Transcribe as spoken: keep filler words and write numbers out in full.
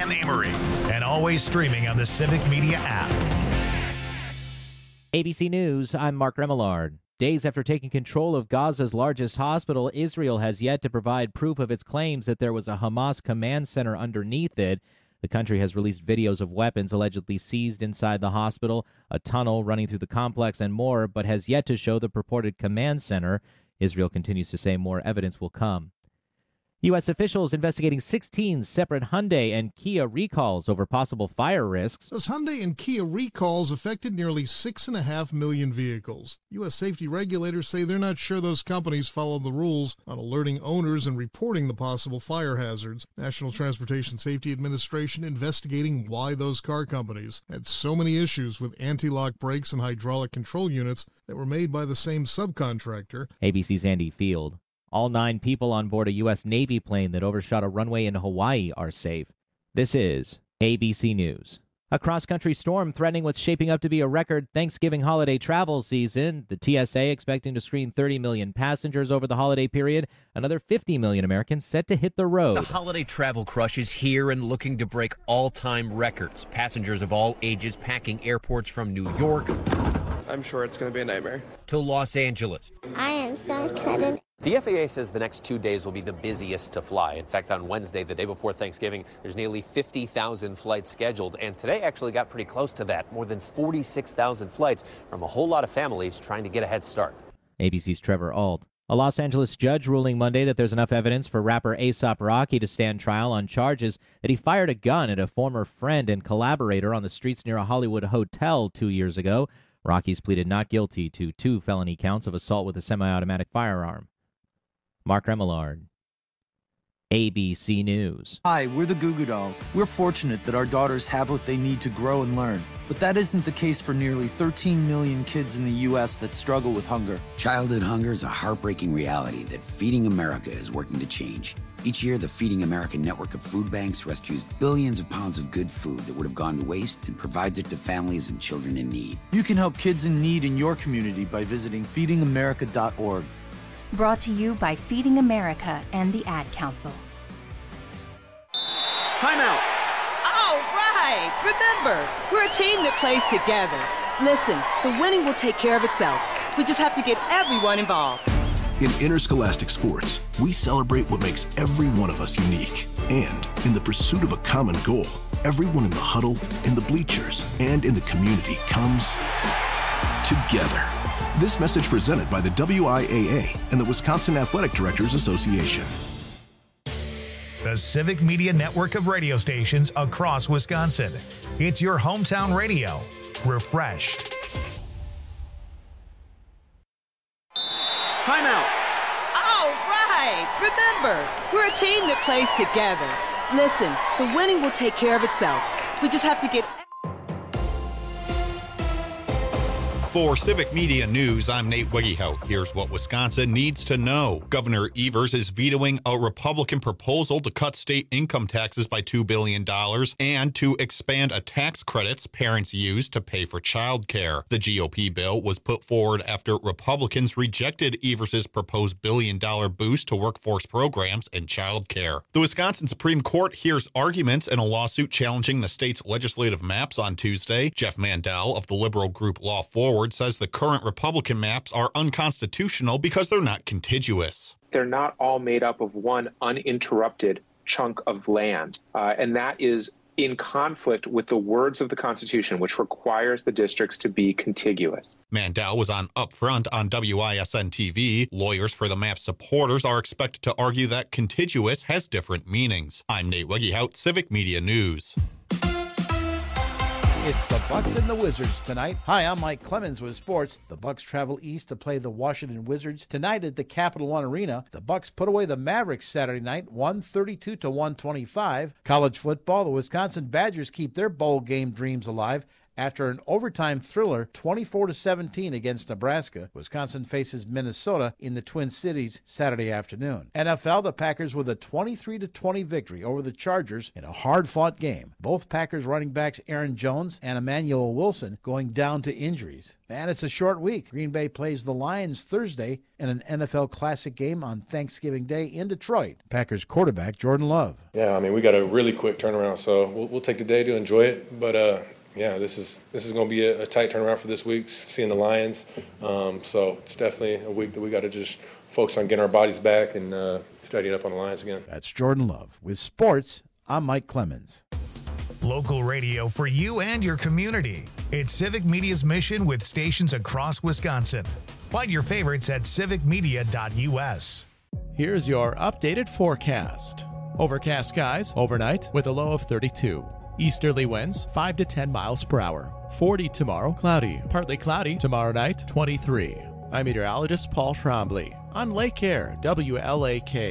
and Amory, and always streaming on the Civic Media app. A B C News, I'm Mark Remillard. Days after taking control of Gaza's largest hospital, Israel has yet to provide proof of its claims that there was a Hamas command center underneath it. The country has released videos of weapons allegedly seized inside the hospital, a tunnel running through the complex, and more, but has yet to show the purported command center. Israel continues to say more evidence will come. U S officials investigating sixteen separate Hyundai and Kia recalls over possible fire risks. Those Hyundai and Kia recalls affected nearly six point five million vehicles. U S safety regulators say they're not sure those companies follow the rules on alerting owners and reporting the possible fire hazards. National Transportation Safety Administration investigating why those car companies had so many issues with anti-lock brakes and hydraulic control units that were made by the same subcontractor. A B C's Andy Field. All nine people on board a U S Navy plane that overshot a runway in Hawaii are safe. This is A B C News. A cross-country storm threatening what's shaping up to be a record Thanksgiving holiday travel season. The T S A expecting to screen thirty million passengers over the holiday period. Another fifty million Americans set to hit the road. The holiday travel crush is here and looking to break all-time records. Passengers of all ages packing airports from New York. I'm sure it's going to be a nightmare. To Los Angeles. I am so excited. The F A A says the next two days will be the busiest to fly. In fact, on Wednesday, the day before Thanksgiving, there's nearly fifty thousand flights scheduled. And today actually got pretty close to that. More than forty-six thousand flights from a whole lot of families trying to get a head start. A B C's Trevor Ault. A Los Angeles judge ruling Monday that there's enough evidence for rapper A$AP Rocky to stand trial on charges that he fired a gun at a former friend and collaborator on the streets near a Hollywood hotel two years ago. Rocky's pleaded not guilty to two felony counts of assault with a semi-automatic firearm. Mark Remillard, A B C News. Hi, we're the Goo Goo Dolls. We're fortunate that our daughters have what they need to grow and learn. But that isn't the case for nearly thirteen million kids in the U S that struggle with hunger. Childhood hunger is a heartbreaking reality that Feeding America is working to change. Each year, the Feeding America network of food banks rescues billions of pounds of good food that would have gone to waste and provides it to families and children in need. You can help kids in need in your community by visiting feeding america dot org. Brought to you by Feeding America and the Ad Council. Timeout. All right. Remember, we're a team that plays together. Listen, the winning will take care of itself. We just have to get everyone involved. In interscholastic sports, we celebrate what makes every one of us unique. And in the pursuit of a common goal, everyone in the huddle, in the bleachers, and in the community comes together. This message presented by the W I A A and the Wisconsin Athletic Directors Association. The Civic Media network of radio stations across Wisconsin. It's your hometown radio. Refreshed. Timeout. All right. Remember, we're a team that plays together. Listen, the winning will take care of itself. We just have to get... For Civic Media News, I'm Nate Wiggyhout. Here's what Wisconsin needs to know. Governor Evers is vetoing a Republican proposal to cut state income taxes by two billion dollars and to expand a tax credits parents use to pay for child care. The G O P bill was put forward after Republicans rejected Evers' proposed billion-dollar boost to workforce programs and child care. The Wisconsin Supreme Court hears arguments in a lawsuit challenging the state's legislative maps on Tuesday. Jeff Mandel of the liberal group Law Forward says the current Republican maps are unconstitutional because they're not contiguous. They're not all made up of one uninterrupted chunk of land, uh, and that is in conflict with the words of the Constitution, which requires the districts to be contiguous. Mandel was on Upfront on W I S N T V. Lawyers for the map supporters are expected to argue that contiguous has different meanings. I'm Nate Wiggyhout, Civic Media News. It's the Bucks and the Wizards tonight. Hi, I'm Mike Clemens with sports. The Bucks travel east to play the Washington Wizards tonight at the Capital One Arena. The Bucks put away the Mavericks Saturday night, one thirty-two to one twenty-five. College football, the Wisconsin Badgers keep their bowl game dreams alive After an overtime thriller twenty-four to seventeen against Nebraska, Wisconsin faces Minnesota in the Twin Cities Saturday afternoon. N F L, the Packers with a twenty-three to twenty victory over the Chargers in a hard-fought game. Both Packers running backs Aaron Jones and Emmanuel Wilson going down to injuries. And it's a short week. Green Bay plays the Lions Thursday in an N F L Classic game on Thanksgiving Day in Detroit. Packers quarterback Jordan Love. Yeah, I mean, we got a really quick turnaround, so we'll, we'll take the day to enjoy it. But, uh, yeah, this is this is going to be a, a tight turnaround for this week, seeing the Lions. Um, so it's definitely a week that we got to just focus on getting our bodies back and uh, studying up on the Lions again. That's Jordan Love. With sports, I'm Mike Clemens. Local radio for you and your community. It's Civic Media's mission with stations across Wisconsin. Find your favorites at civic media dot u s. Here's your updated forecast. Overcast skies overnight with a low of thirty-two. Easterly winds five to ten miles per hour. forty tomorrow, cloudy. Partly cloudy tomorrow night, twenty-three. I'm meteorologist Paul Trombley on Lake Air, W L A K.